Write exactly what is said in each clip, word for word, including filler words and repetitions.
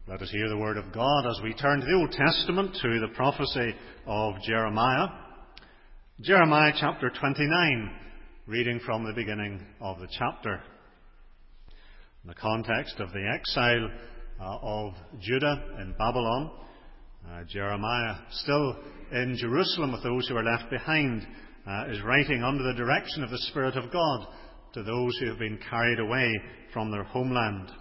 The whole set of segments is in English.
Let us hear the word of God as we turn to the Old Testament, to the prophecy of Jeremiah. Jeremiah chapter twenty-nine, reading from the beginning of the chapter. In the context of the exile uh, of Judah in Babylon, uh, Jeremiah, still in Jerusalem with those who are left behind, uh, is writing under the direction of the Spirit of God to those who have been carried away from their homeland.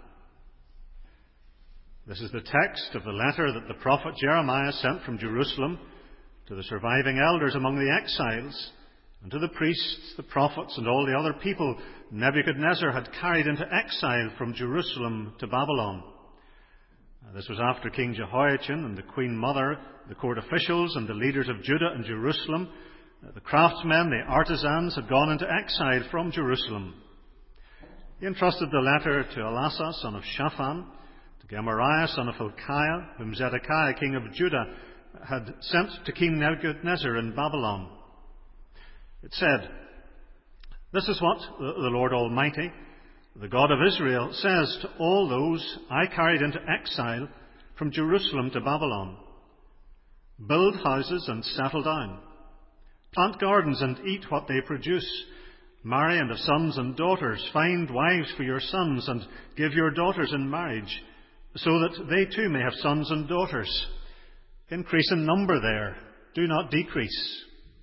This is the text of the letter that the prophet Jeremiah sent from Jerusalem to the surviving elders among the exiles, and to the priests, the prophets, and all the other people Nebuchadnezzar had carried into exile from Jerusalem to Babylon. This was after King Jehoiachin and the Queen Mother, the court officials, and the leaders of Judah and Jerusalem, the craftsmen, the artisans, had gone into exile from Jerusalem. He entrusted the letter to Elasah, son of Shaphan, Gemariah, son of Hilkiah, whom Zedekiah, king of Judah, had sent to King Nebuchadnezzar in Babylon. It said, "This is what the Lord Almighty, the God of Israel, says to all those I carried into exile from Jerusalem to Babylon. Build houses and settle down. Plant gardens and eat what they produce. Marry and have sons and daughters. Find wives for your sons and give your daughters in marriage, so that they too may have sons and daughters. Increase in number there, do not decrease.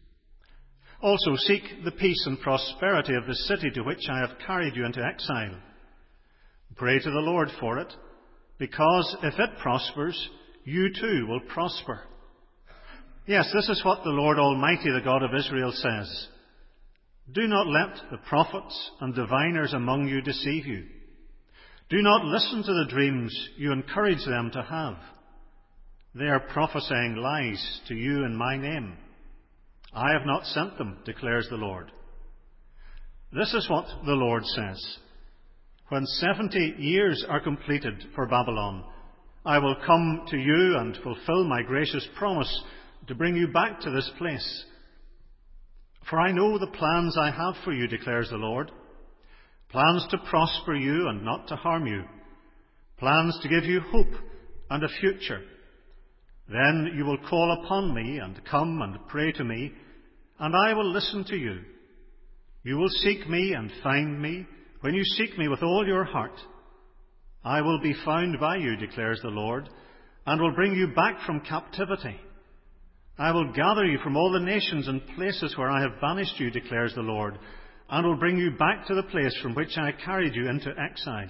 Also seek the peace and prosperity of the city to which I have carried you into exile. Pray to the Lord for it, because if it prospers, you too will prosper. Yes, this is what the Lord Almighty, the God of Israel, says. Do not let the prophets and diviners among you deceive you. Do not listen to the dreams you encourage them to have. They are prophesying lies to you in my name. I have not sent them, declares the Lord. This is what the Lord says. When seventy years are completed for Babylon, I will come to you and fulfill my gracious promise to bring you back to this place. For I know the plans I have for you, declares the Lord. Plans to prosper you and not to harm you. Plans to give you hope and a future. Then you will call upon me and come and pray to me, and I will listen to you. You will seek me and find me when you seek me with all your heart. I will be found by you, declares the Lord, and will bring you back from captivity. I will gather you from all the nations and places where I have banished you, declares the Lord, and will bring you back to the place from which I carried you into exile.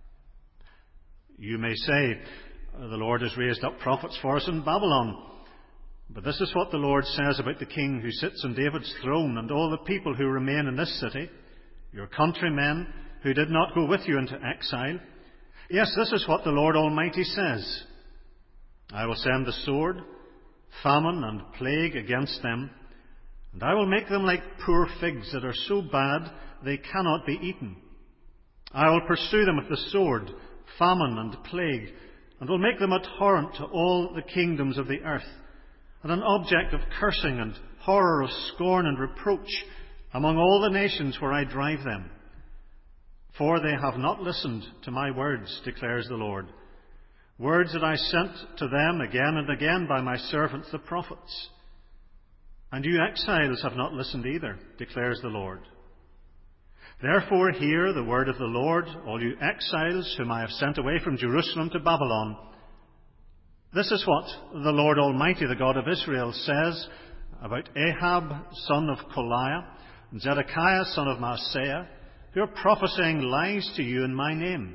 You may say, the Lord has raised up prophets for us in Babylon. But this is what the Lord says about the king who sits on David's throne and all the people who remain in this city, your countrymen who did not go with you into exile. Yes, this is what the Lord Almighty says. I will send the sword, famine and plague against them, and I will make them like poor figs that are so bad they cannot be eaten. I will pursue them with the sword, famine and plague, and will make them a torrent to all the kingdoms of the earth, and an object of cursing and horror, of scorn and reproach among all the nations where I drive them. For they have not listened to my words, declares the Lord, words that I sent to them again and again by my servants the prophets. And you exiles have not listened either, declares the Lord. Therefore hear the word of the Lord, all you exiles whom I have sent away from Jerusalem to Babylon. This is what the Lord Almighty, the God of Israel, says about Ahab, son of Koliah, and Zedekiah, son of Maaseiah, who are prophesying lies to you in my name.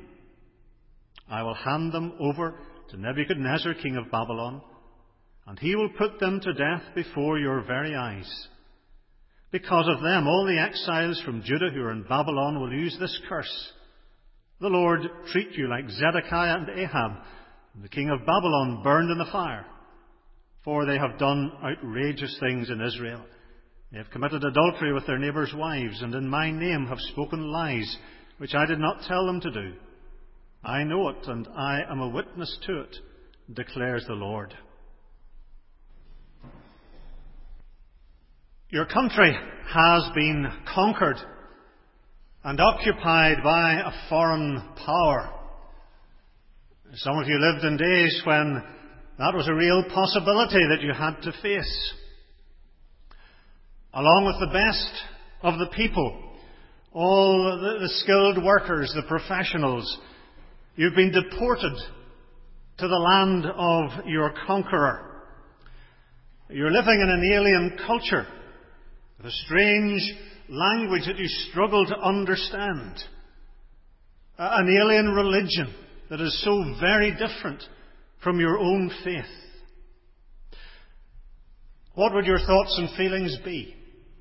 I will hand them over to Nebuchadnezzar, king of Babylon, and he will put them to death before your very eyes. Because of them, all the exiles from Judah who are in Babylon will use this curse. The Lord treat you like Zedekiah and Ahab, the king of Babylon, burned in the fire. For they have done outrageous things in Israel. They have committed adultery with their neighbours' wives, and in my name have spoken lies, which I did not tell them to do. I know it, and I am a witness to it, declares the Lord. Your country has been conquered and occupied by a foreign power. Some of you lived in days when that was a real possibility that you had to face. Along with the best of the people, all the, the skilled workers, the professionals, you've been deported to the land of your conqueror. You're living in an alien culture with a strange language that you struggle to understand. An alien religion that is so very different from your own faith. What would your thoughts and feelings be?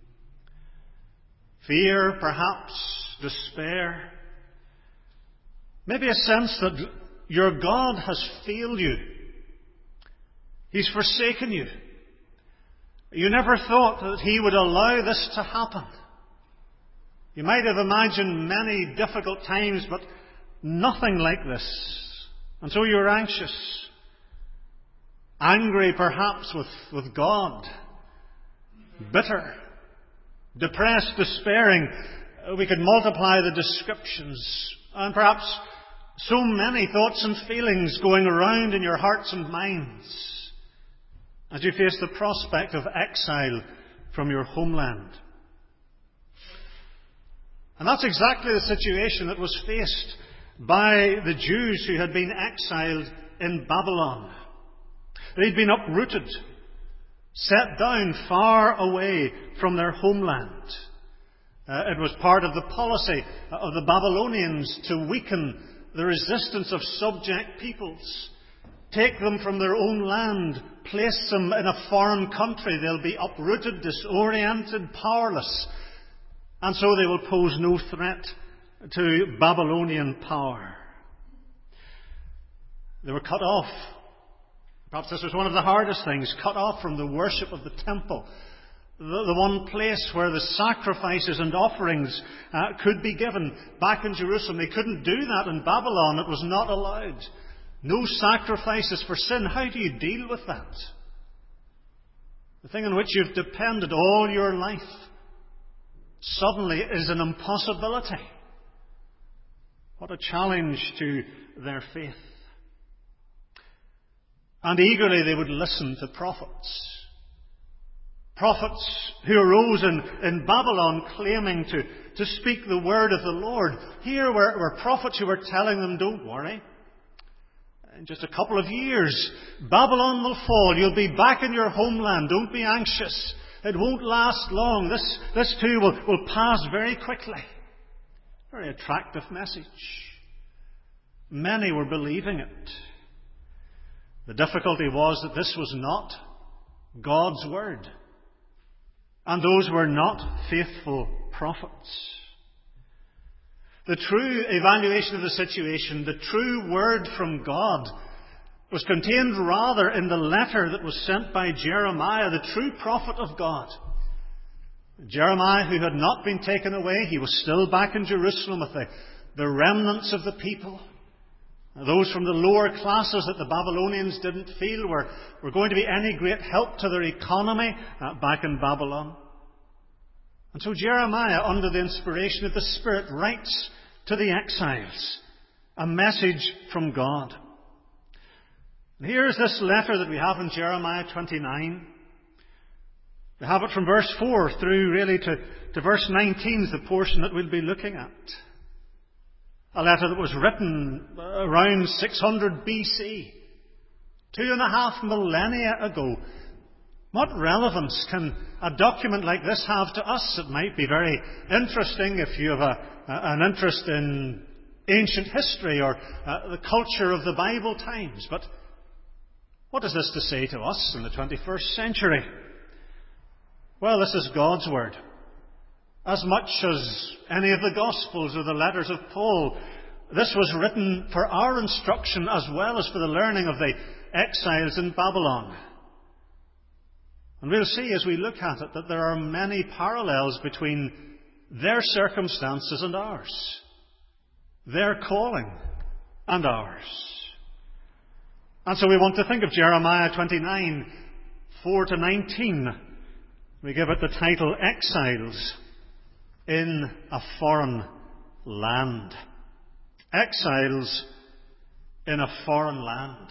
Fear, perhaps, despair. Maybe a sense that your God has failed you. He's forsaken you. You never thought that He would allow this to happen. You might have imagined many difficult times, but nothing like this. And so you're anxious. Angry, perhaps, with, with God. Bitter. Depressed, despairing. We could multiply the descriptions. And perhaps so many thoughts and feelings going around in your hearts and minds as you face the prospect of exile from your homeland. And that's exactly the situation that was faced by the Jews who had been exiled in Babylon. They'd been uprooted, set down far away from their homeland. Uh, it was part of the policy of the Babylonians to weaken the resistance of subject peoples. Take them from their own land, place them in a foreign country. They'll be uprooted, disoriented, powerless. And so they will pose no threat to Babylonian power. They were cut off. Perhaps this was one of the hardest things, cut off from the worship of the temple. The, the one place where the sacrifices and offerings uh, could be given back in Jerusalem. They couldn't do that in Babylon. It was not allowed. No sacrifices for sin. How do you deal with that? The thing on which you've depended all your life suddenly is an impossibility. What a challenge to their faith. And eagerly they would listen to prophets. Prophets who arose in, in Babylon claiming to, to speak the word of the Lord. Here were, were prophets who were telling them, don't worry. In just a couple of years, Babylon will fall. You'll be back in your homeland. Don't be anxious. It won't last long. This, this too will, will pass very quickly. Very attractive message. Many were believing it. The difficulty was that this was not God's word. And those were not faithful prophets. The true evaluation of the situation, the true word from God, was contained rather in the letter that was sent by Jeremiah, the true prophet of God. Jeremiah, who had not been taken away, he was still back in Jerusalem with the, the remnants of the people. Those from the lower classes that the Babylonians didn't feel were, were going to be any great help to their economy uh, back in Babylon. And so Jeremiah, under the inspiration of the Spirit, writes to the exiles a message from God. And here is this letter that we have in Jeremiah twenty-nine. We have it from verse four through really to, to verse nineteen, is the portion that we'll be looking at. A letter that was written around six hundred B C, two and a half millennia ago. What relevance can a document like this have to us? It might be very interesting if you have a, an interest in ancient history or uh, the culture of the Bible times. But what is this to say to us in the twenty-first century? Well, this is God's word. As much as any of the Gospels or the letters of Paul, this was written for our instruction as well as for the learning of the exiles in Babylon. And we'll see as we look at it that there are many parallels between their circumstances and ours, their calling and ours. And so we want to think of Jeremiah twenty-nine, four to nineteen. We give it the title, Exiles in a Foreign Land. Exiles in a foreign land.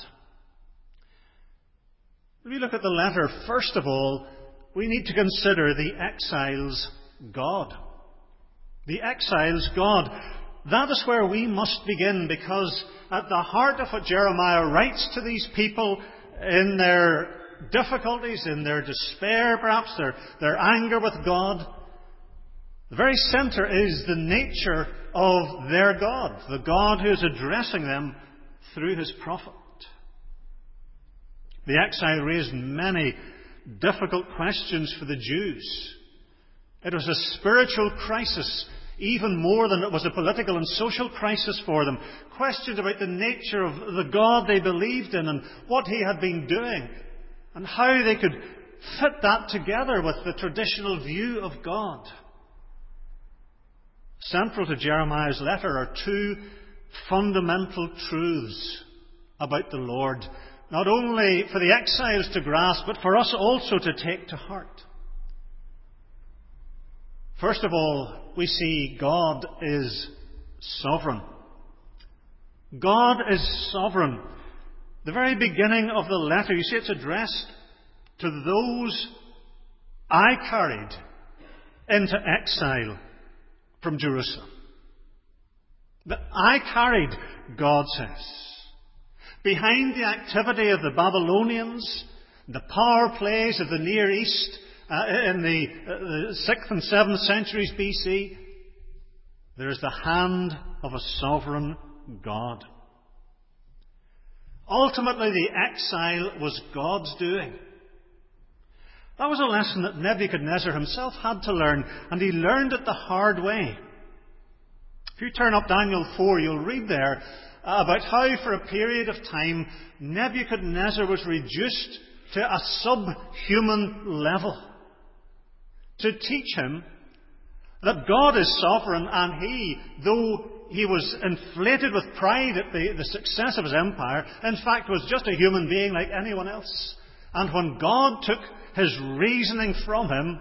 If we look at the letter, first of all, we need to consider the exile's God. The exile's God. That is where we must begin, because at the heart of what Jeremiah writes to these people in their difficulties, in their despair, perhaps their, their anger with God, the very centre is the nature of their God, the God who is addressing them through his prophet. The exile raised many difficult questions for the Jews. It was a spiritual crisis, even more than it was a political and social crisis for them. Questions about the nature of the God they believed in and what he had been doing, and how they could fit that together with the traditional view of God. Central to Jeremiah's letter are two fundamental truths about the Lord, not only for the exiles to grasp, but for us also to take to heart. First of all, we see God is sovereign. God is sovereign. The very beginning of the letter, you see, it's addressed to those I carried into exile from Jerusalem. That I carried, God says. Behind the activity of the Babylonians, the power plays of the Near East uh, in the, uh, the sixth and seventh centuries B C, there is the hand of a sovereign God. Ultimately, the exile was God's doing. That was a lesson that Nebuchadnezzar himself had to learn, and he learned it the hard way. If you turn up Daniel four, you'll read there about how for a period of time Nebuchadnezzar was reduced to a subhuman level, to teach him that God is sovereign, and he, though he was inflated with pride at the, the success of his empire, in fact was just a human being like anyone else. And when God took his reasoning from him,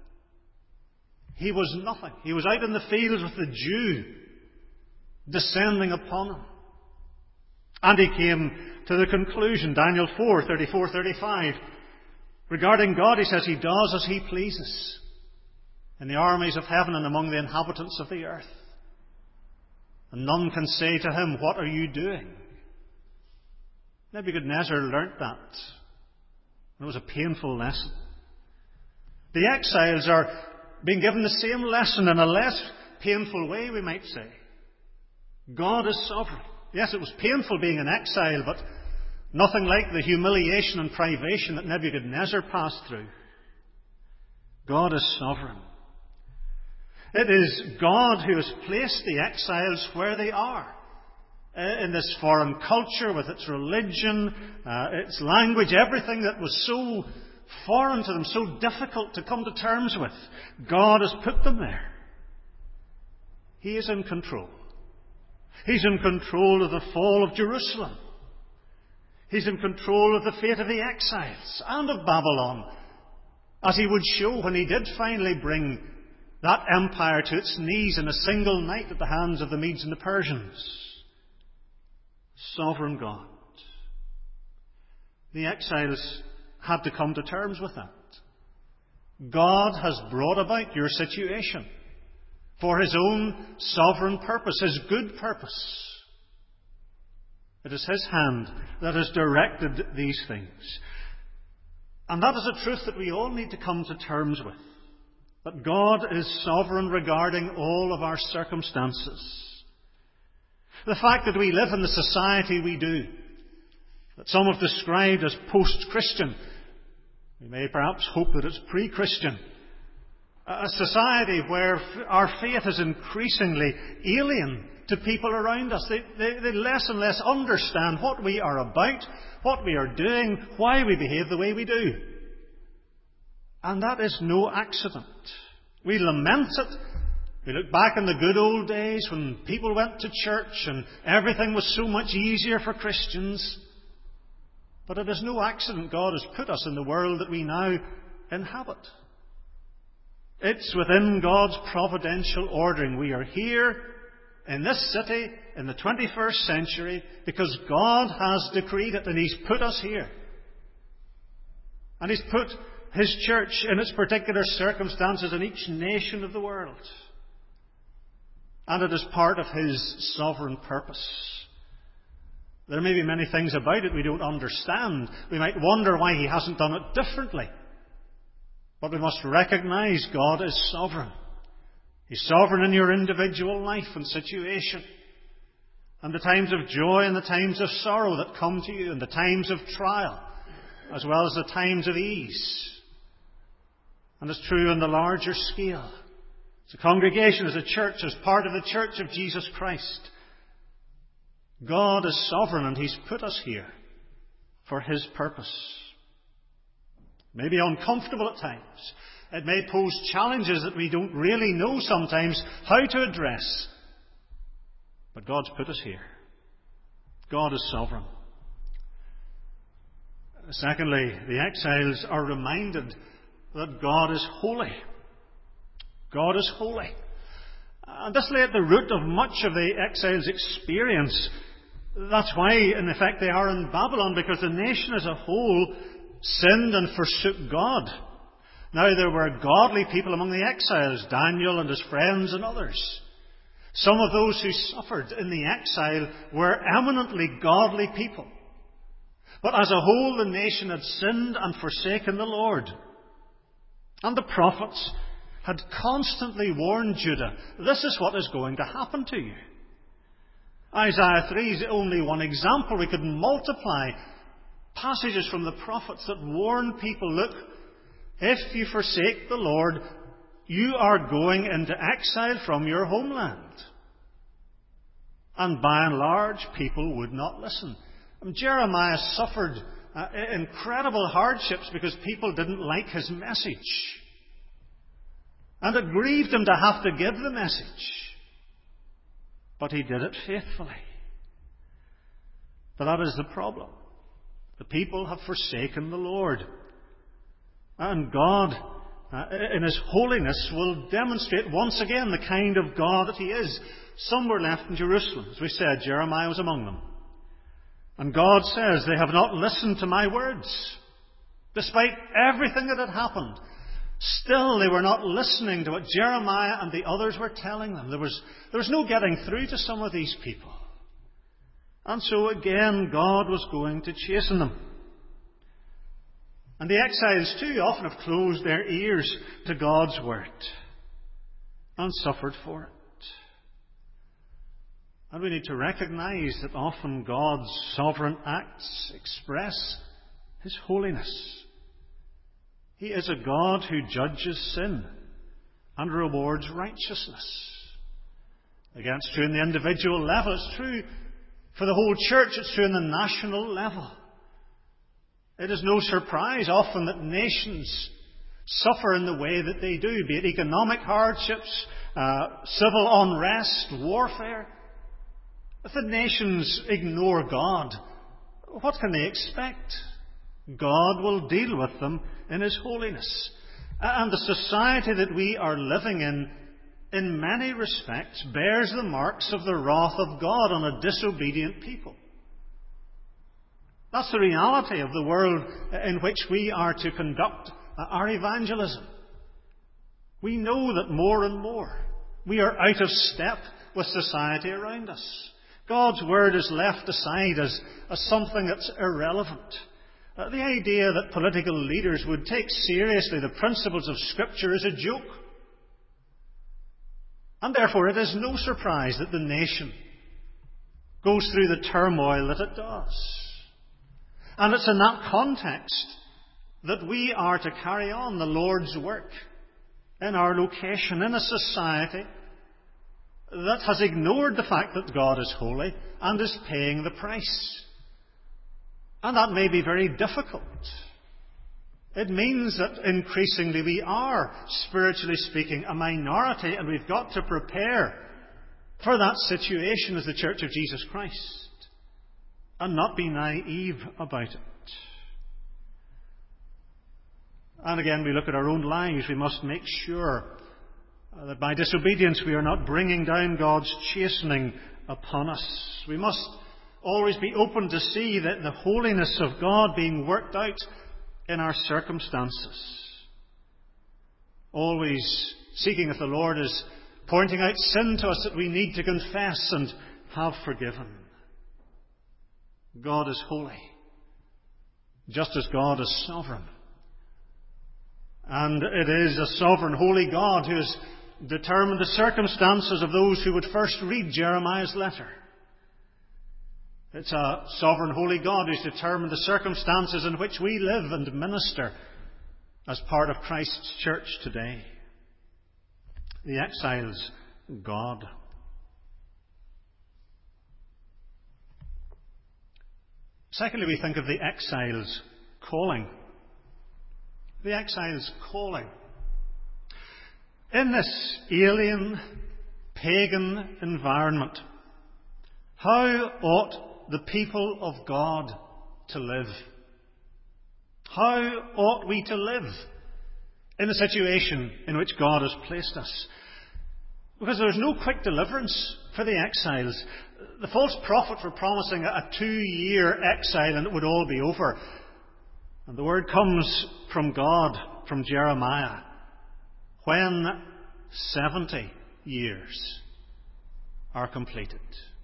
he was nothing. He was out in the fields with the dew descending upon him. And he came to the conclusion, Daniel four, thirty-four, thirty-five. Regarding God, he says, he does as he pleases in the armies of heaven and among the inhabitants of the earth. And none can say to him, what are you doing? Nebuchadnezzar learnt that. It was a painful lesson. The exiles are being given the same lesson in a less painful way, we might say. God is sovereign. Yes, it was painful being in exile, but nothing like the humiliation and privation that Nebuchadnezzar passed through. God is sovereign. It is God who has placed the exiles where they are, in this foreign culture with its religion, uh, its language, everything that was so foreign to them, so difficult to come to terms with. God has put them there. He is in control. He's in control of the fall of Jerusalem. He's in control of the fate of the exiles and of Babylon, as he would show when he did finally bring that empire to its knees in a single night at the hands of the Medes and the Persians. Sovereign God. The exiles had to come to terms with that. God has brought about your situation for his own sovereign purpose, his good purpose. It is his hand that has directed these things. And that is a truth that we all need to come to terms with. That God is sovereign regarding all of our circumstances. The fact that we live in the society we do, that some have described as post-Christian, we may perhaps hope that it's pre-Christian, a society where our faith is increasingly alien to people around us. They, they, they less and less understand what we are about, what we are doing, why we behave the way we do. And that is no accident. We lament it. We look back in the good old days when people went to church and everything was so much easier for Christians. But it is no accident God has put us in the world that we now inhabit. It's within God's providential ordering. We are here in this city, in the twenty-first century, because God has decreed it, and He's put us here. And He's put His church in its particular circumstances in each nation of the world. And it is part of His sovereign purpose. There may be many things about it we don't understand. We might wonder why He hasn't done it differently. But we must recognize God is sovereign. He's sovereign in your individual life and situation. And the times of joy and the times of sorrow that come to you, and the times of trial, as well as the times of ease. And it's true on the larger scale. As a congregation, as a church, as part of the Church of Jesus Christ, God is sovereign, and He's put us here for His purpose. It may be uncomfortable at times. It may pose challenges that we don't really know sometimes how to address. But God's put us here. God is sovereign. Secondly, the exiles are reminded that God is holy. God is holy. And this lay at the root of much of the exiles' experience. That's why, in effect, they are in Babylon, because the nation as a whole sinned and forsook God. Now, there were godly people among the exiles, Daniel and his friends and others. Some of those who suffered in the exile were eminently godly people. But as a whole, the nation had sinned and forsaken the Lord. And the prophets had constantly warned Judah, this is what is going to happen to you. Isaiah three is only one example. We could multiply passages from the prophets that warn people, look, if you forsake the Lord, you are going into exile from your homeland. And by and large, people would not listen. And Jeremiah suffered uh, incredible hardships because people didn't like his message. And it grieved him to have to give the message. But he did it faithfully. But that is the problem. The people have forsaken the Lord. And God, uh, in His holiness, will demonstrate once again the kind of God that He is. Some were left in Jerusalem. As we said, Jeremiah was among them. And God says, they have not listened to my words. Despite everything that had happened, still they were not listening to what Jeremiah and the others were telling them. There was, there was no getting through to some of these people. And so again, God was going to chasten them. And the exiles too often have closed their ears to God's word and suffered for it. And we need to recognize that often God's sovereign acts express His holiness. He is a God who judges sin and rewards righteousness. Again, it's true in the individual level. It's true for the whole church. It's true in the national level. It is no surprise often that nations suffer in the way that they do, be it economic hardships, uh, civil unrest, warfare. If the nations ignore God, what can they expect? God will deal with them in His holiness. And the society that we are living in, in many respects, bears the marks of the wrath of God on a disobedient people. That's the reality of the world in which we are to conduct our evangelism. We know that more and more we are out of step with society around us. God's word is left aside as, as something that's irrelevant. Uh, the idea that political leaders would take seriously the principles of Scripture is a joke. And therefore it is no surprise that the nation goes through the turmoil that it does. And it's in that context that we are to carry on the Lord's work in our location, in a society that has ignored the fact that God is holy and is paying the price. And that may be very difficult. It means that increasingly we are, spiritually speaking, a minority, and we've got to prepare for that situation as the Church of Jesus Christ and not be naive about it. And again, we look at our own lives. We must make sure that by disobedience we are not bringing down God's chastening upon us. We must always be open to see that the holiness of God being worked out in our circumstances. Always seeking if the Lord is pointing out sin to us that we need to confess and have forgiven. God is holy, just as God is sovereign. And it is a sovereign, holy God who has determined the circumstances of those who would first read Jeremiah's letter. It's a sovereign, holy God who's determined the circumstances in which we live and minister as part of Christ's church today. The exile's God. Secondly, we think of the exile's calling. The exile's calling. In this alien, pagan environment, how ought the people of God to live? How ought we to live in the situation in which God has placed us? Because there's no quick deliverance for the exiles. The false prophets were promising a two-year exile and it would all be over. And the word comes from God, from Jeremiah, when seventy years are completed.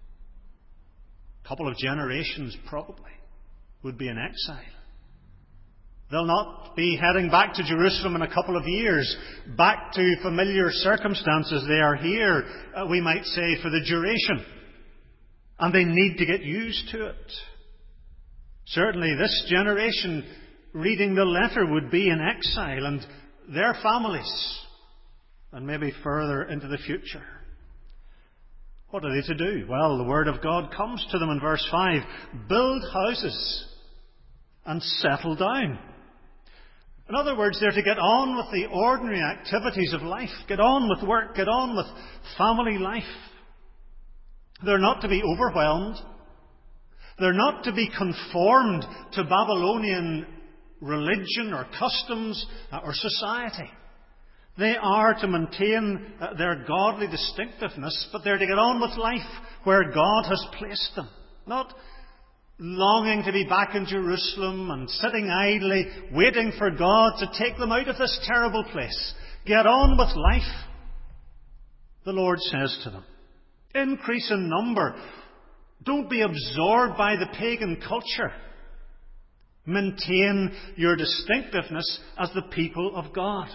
A couple of generations probably would be in exile. They'll not be heading back to Jerusalem in a couple of years, back to familiar circumstances. They are here, uh, we might say, for the duration. And they need to get used to it. Certainly this generation reading the letter would be in exile, and their families, and maybe further into the future. What are they to do? Well, the Word of God comes to them in verse five. Build houses and settle down. In other words, they're to get on with the ordinary activities of life. Get on with work. Get on with family life. They're not to be overwhelmed. They're not to be conformed to Babylonian religion or customs or society. They are to maintain their godly distinctiveness, but they're to get on with life where God has placed them. Not longing to be back in Jerusalem and sitting idly, waiting for God to take them out of this terrible place. Get on with life, the Lord says to them. Increase in number. Don't be absorbed by the pagan culture. Maintain your distinctiveness as the people of God.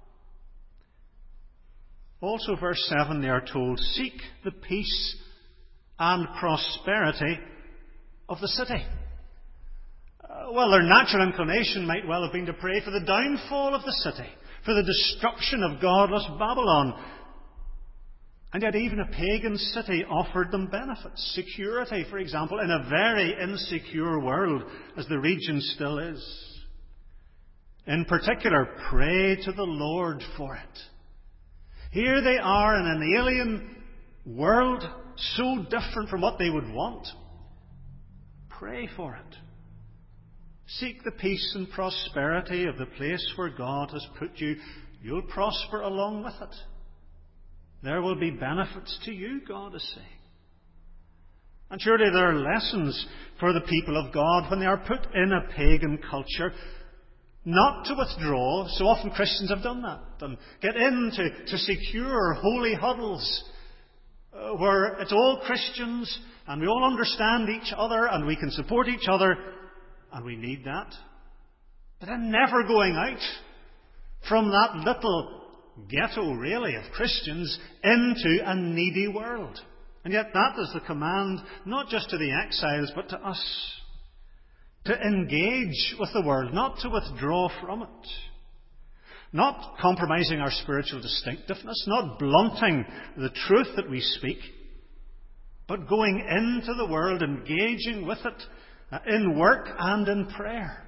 Also, verse seven, they are told, seek the peace and prosperity of the city. Uh, well, their natural inclination might well have been to pray for the downfall of the city, for the destruction of godless Babylon. And yet even a pagan city offered them benefits. Security, for example, in a very insecure world, as the region still is. In particular, pray to the Lord for it. Here they are in an alien world, so different from what they would want. Pray for it. Seek the peace and prosperity of the place where God has put you. You'll prosper along with it. There will be benefits to you, God is saying. And surely there are lessons for the people of God when they are put in a pagan culture. Not to withdraw. So often Christians have done that. And get into to secure holy huddles uh, where it's all Christians and we all understand each other and we can support each other. And we need that. But then never going out from that little ghetto, really, of Christians into a needy world. And yet that is the command, not just to the exiles, but to us. To engage with the world, not to withdraw from it. Not compromising our spiritual distinctiveness, not blunting the truth that we speak, but going into the world, engaging with it in work and in prayer.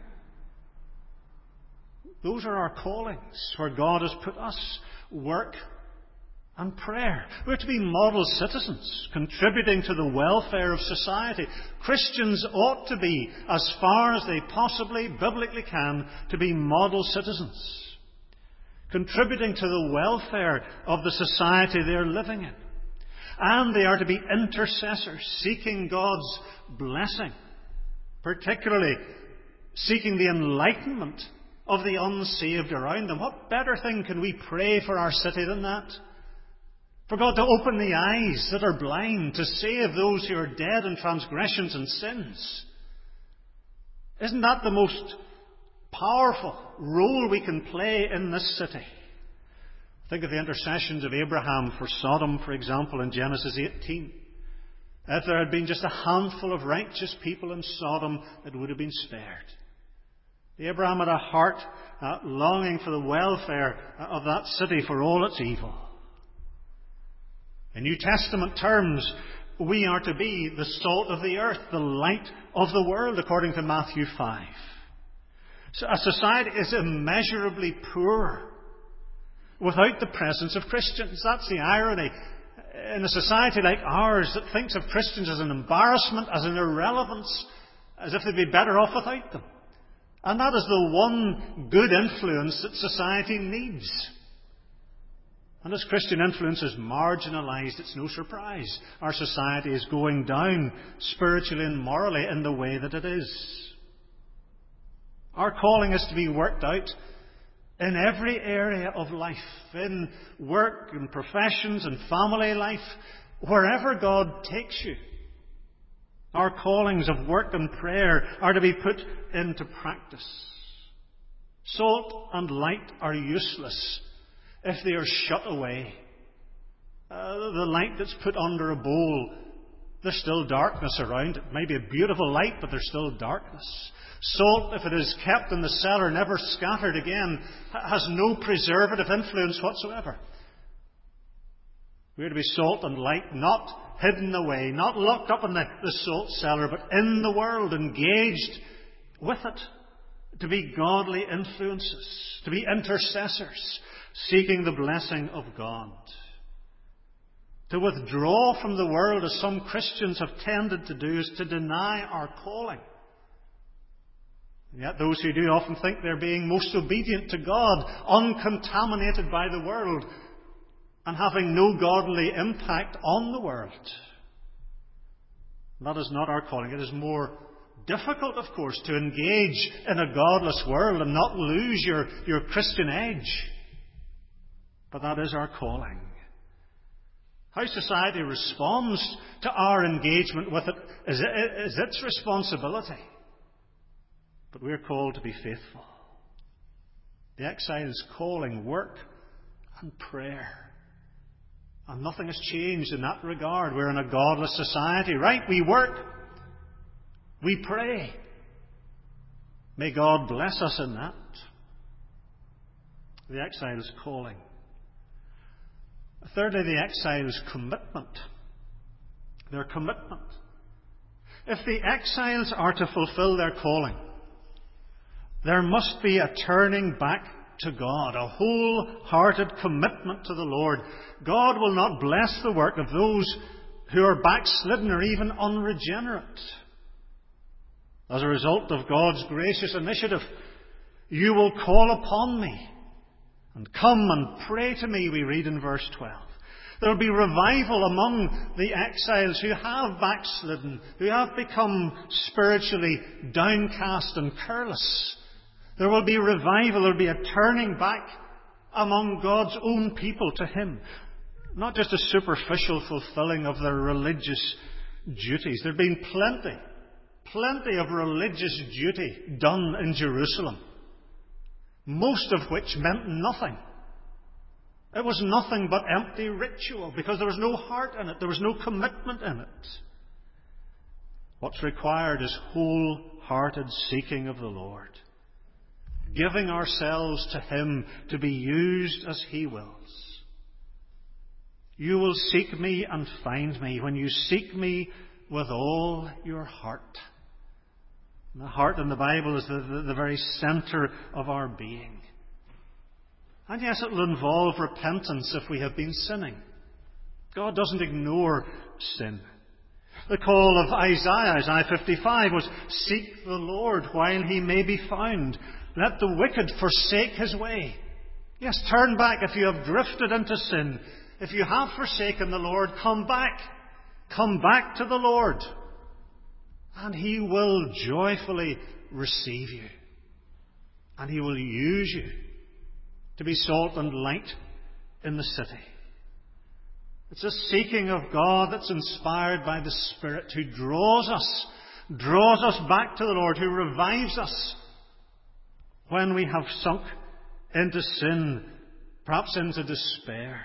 Those are our callings, where God has put us, work and prayer. We're to be model citizens, contributing to the welfare of society. Christians ought to be, as far as they possibly, biblically can, to be model citizens, contributing to the welfare of the society they are living in. And they are to be intercessors, seeking God's blessing, particularly seeking the enlightenment of the unsaved around them. What better thing can we pray for our city than that? For God to open the eyes that are blind, to save those who are dead in transgressions and sins. Isn't that the most powerful role we can play in this city? Think of the intercessions of Abraham for Sodom, for example, in Genesis eighteen. If there had been just a handful of righteous people in Sodom, it would have been spared. Abraham had a heart uh, longing for the welfare of that city for all its evil. In New Testament terms, we are to be the salt of the earth, the light of the world, according to Matthew five. So a society is immeasurably poor without the presence of Christians. That's the irony. In a society like ours that thinks of Christians as an embarrassment, as an irrelevance, as if they'd be better off without them. And that is the one good influence that society needs. And as Christian influence is marginalised, it's no surprise our society is going down spiritually and morally in the way that it is. Our calling is to be worked out in every area of life, in work and professions and family life, wherever God takes you. Our callings of work and prayer are to be put into practice. Salt and light are useless if they are shut away. Uh, the light that's put under a bowl, there's still darkness around it. It may be a beautiful light, but there's still darkness. Salt, if it is kept in the cellar, never scattered again, has no preservative influence whatsoever. We are to be salt and light, not hidden away, not locked up in the, the salt cellar, but in the world, engaged with it, to be godly influences, to be intercessors, seeking the blessing of God. To withdraw from the world, as some Christians have tended to do, is to deny our calling. And yet those who do often think they're being most obedient to God, uncontaminated by the world, and having no godly impact on the world. That is not our calling. It is more difficult, of course, to engage in a godless world and not lose your, your Christian edge. But that is our calling. How society responds to our engagement with it is, is its responsibility. But we are called to be faithful. The exile's calling, work and prayer. And nothing has changed in that regard. We're in a godless society. Right, we work. We pray. May God bless us in that. The exile's calling. Thirdly, the exile's commitment. Their commitment. If the exiles are to fulfill their calling, there must be a turning back to God, a wholehearted commitment to the Lord. God will not bless the work of those who are backslidden or even unregenerate. As a result of God's gracious initiative, you will call upon me and come and pray to me, we read in verse twelve. There will be revival among the exiles who have backslidden, who have become spiritually downcast and careless. There will be revival, there will be a turning back among God's own people to Him. Not just a superficial fulfilling of their religious duties. There have been plenty, plenty of religious duty done in Jerusalem, most of which meant nothing. It was nothing but empty ritual because there was no heart in it. There was no commitment in it. What's required is wholehearted seeking of the Lord. Giving ourselves to Him to be used as He wills. You will seek me and find me when you seek me with all your heart. And the heart in the Bible is the, the, the very centre of our being. And yes, it will involve repentance if we have been sinning. God doesn't ignore sin. The call of Isaiah, Isaiah fifty-five, was, seek the Lord while He may be found. Let the wicked forsake his way. Yes, turn back if you have drifted into sin. If you have forsaken the Lord, come back. Come back to the Lord. And He will joyfully receive you. And He will use you to be salt and light in the city. It's a seeking of God that's inspired by the Spirit, who draws us, draws us back to the Lord, who revives us when we have sunk into sin, perhaps into despair.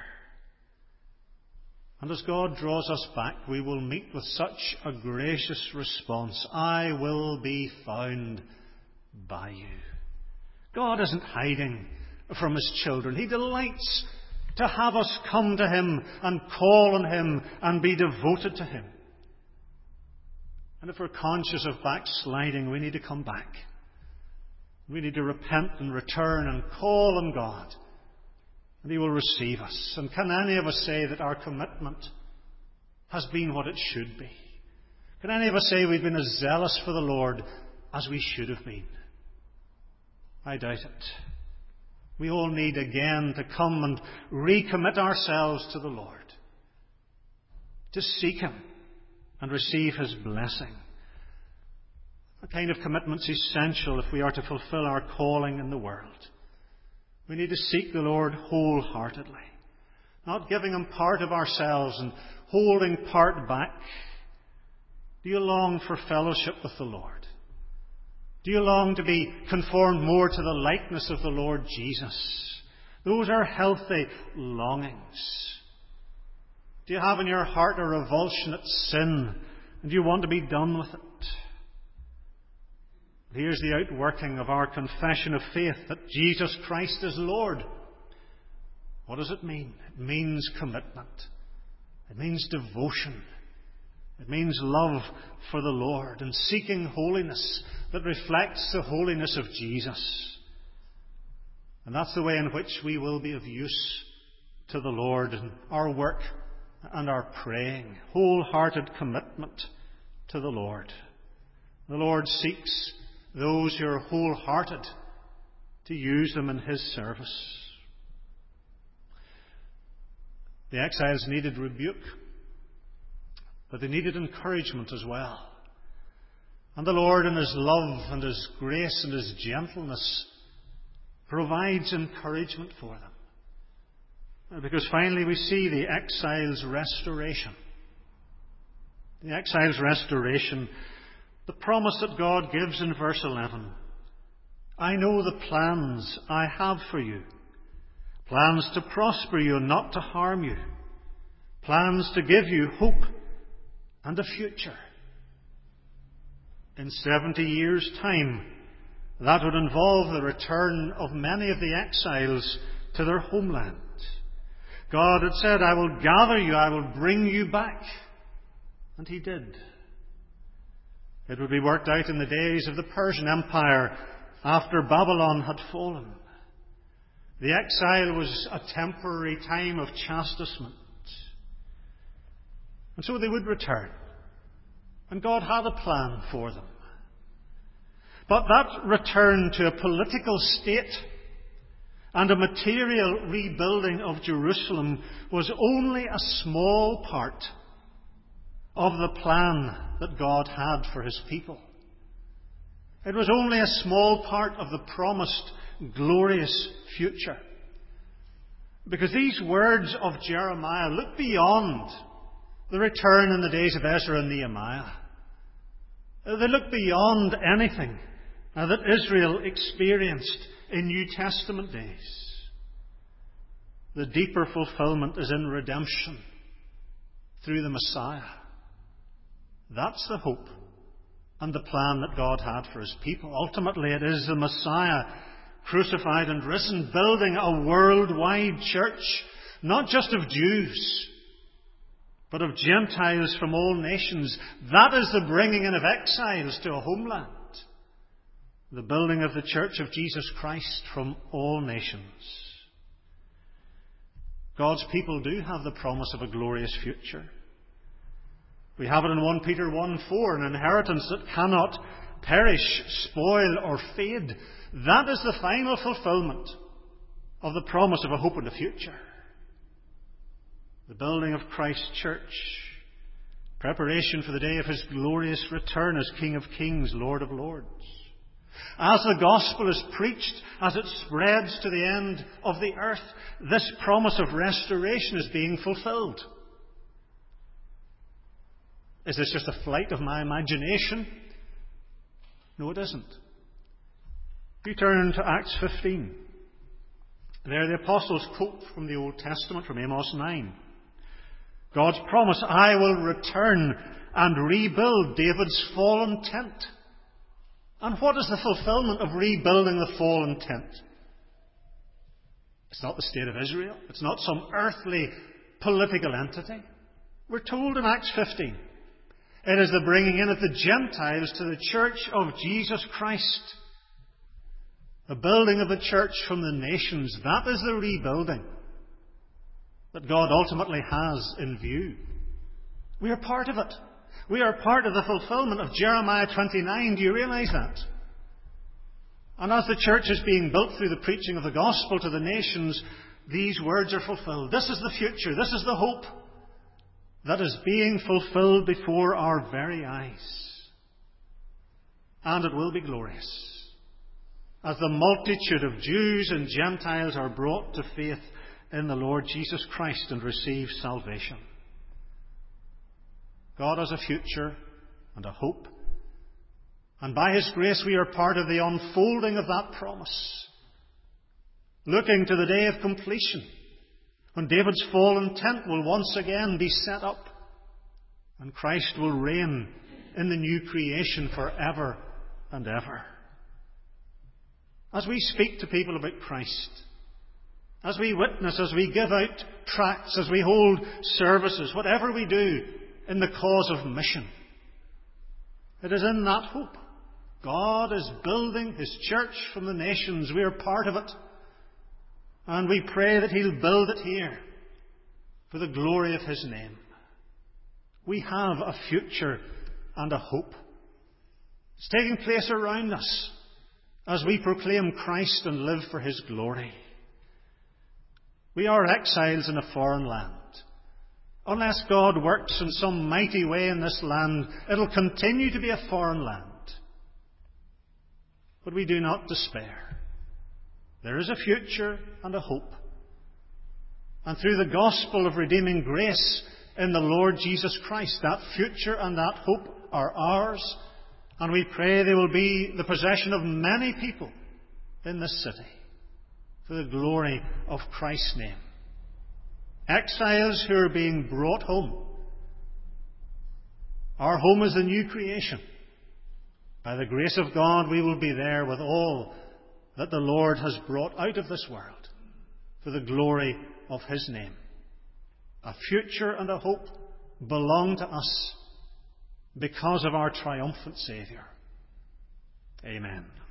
And as God draws us back, we will meet with such a gracious response. I will be found by you. God isn't hiding from His children. He delights to have us come to Him and call on Him and be devoted to Him. And if we're conscious of backsliding, we need to come back. We need to repent and return and call on God. And He will receive us. And can any of us say that our commitment has been what it should be? Can any of us say we've been as zealous for the Lord as we should have been? I doubt it. We all need again to come and recommit ourselves to the Lord, to seek Him and receive His blessing. That kind of commitment's essential if we are to fulfill our calling in the world. We need to seek the Lord wholeheartedly, not giving Him part of ourselves and holding part back. Do you long for fellowship with the Lord? Do you long to be conformed more to the likeness of the Lord Jesus? Those are healthy longings. Do you have in your heart a revulsion at sin, and do you want to be done with it? Here's the outworking of our confession of faith, that Jesus Christ is Lord. What does it mean? It means commitment. It means devotion. It means love for the Lord and seeking holiness that reflects the holiness of Jesus. And that's the way in which we will be of use to the Lord in our work and our praying. Wholehearted commitment to the Lord. The Lord seeks those who are wholehearted to use them in His service. The exiles needed rebuke, but they needed encouragement as well. And the Lord, in His love and His grace and His gentleness, provides encouragement for them. Because finally we see the exiles' restoration. The exiles' restoration, the promise that God gives in verse eleven. I know the plans I have for you. Plans to prosper you and not to harm you. Plans to give you hope and a future. In seventy years' time, that would involve the return of many of the exiles to their homeland. God had said, I will gather you, I will bring you back. And He did. It would be worked out in the days of the Persian Empire after Babylon had fallen. The exile was a temporary time of chastisement. And so they would return. And God had a plan for them. But that return to a political state and a material rebuilding of Jerusalem was only a small part of the plan that God had for His people. It was only a small part of the promised glorious future. Because these words of Jeremiah look beyond the return in the days of Ezra and Nehemiah. They look beyond anything that Israel experienced in New Testament days. The deeper fulfillment is in redemption through the Messiah. That's the hope and the plan that God had for His people. Ultimately, it is the Messiah, crucified and risen, building a worldwide church, not just of Jews, but of Gentiles from all nations. That is the bringing in of exiles to a homeland. The building of the church of Jesus Christ from all nations. God's people do have the promise of a glorious future. We have it in First Peter one four, an inheritance that cannot perish, spoil, or fade. That is the final fulfillment of the promise of a hope in the future. The building of Christ's church, preparation for the day of his glorious return as King of Kings, Lord of Lords. As the gospel is preached, as it spreads to the end of the earth, this promise of restoration is being fulfilled. Is this just a flight of my imagination? No, it isn't. If you turn to Acts fifteen, there the apostles quote from the Old Testament, from Amos nine. God's promise, I will return and rebuild David's fallen tent. And what is the fulfillment of rebuilding the fallen tent? It's not the state of Israel. It's not some earthly political entity. We're told in Acts fifteen, it is the bringing in of the Gentiles to the church of Jesus Christ. The building of the church from the nations. That is the rebuilding that God ultimately has in view. We are part of it. We are part of the fulfillment of Jeremiah twenty-nine. Do you realize that? And as the church is being built through the preaching of the gospel to the nations, these words are fulfilled. This is the future. This is the hope that is being fulfilled before our very eyes. And it will be glorious as the multitude of Jews and Gentiles are brought to faith in the Lord Jesus Christ and receive salvation. God has a future and a hope. And by his grace we are part of the unfolding of that promise. Looking to the day of completion, when David's fallen tent will once again be set up, and Christ will reign in the new creation forever and ever. As we speak to people about Christ, as we witness, as we give out tracts, as we hold services, whatever we do in the cause of mission, it is in that hope. God is building his church from the nations. We are part of it. And we pray that he'll build it here for the glory of his name. We have a future and a hope. It's taking place around us as we proclaim Christ and live for his glory. We are exiles in a foreign land. Unless God works in some mighty way in this land, it'll continue to be a foreign land. But we do not despair. There is a future and a hope. And through the gospel of redeeming grace in the Lord Jesus Christ, that future and that hope are ours. And we pray they will be the possession of many people in this city for the glory of Christ's name. Exiles who are being brought home. Our home is the new creation. By the grace of God, we will be there with all that the Lord has brought out of this world for the glory of his name. A future and a hope belong to us because of our triumphant Saviour. Amen.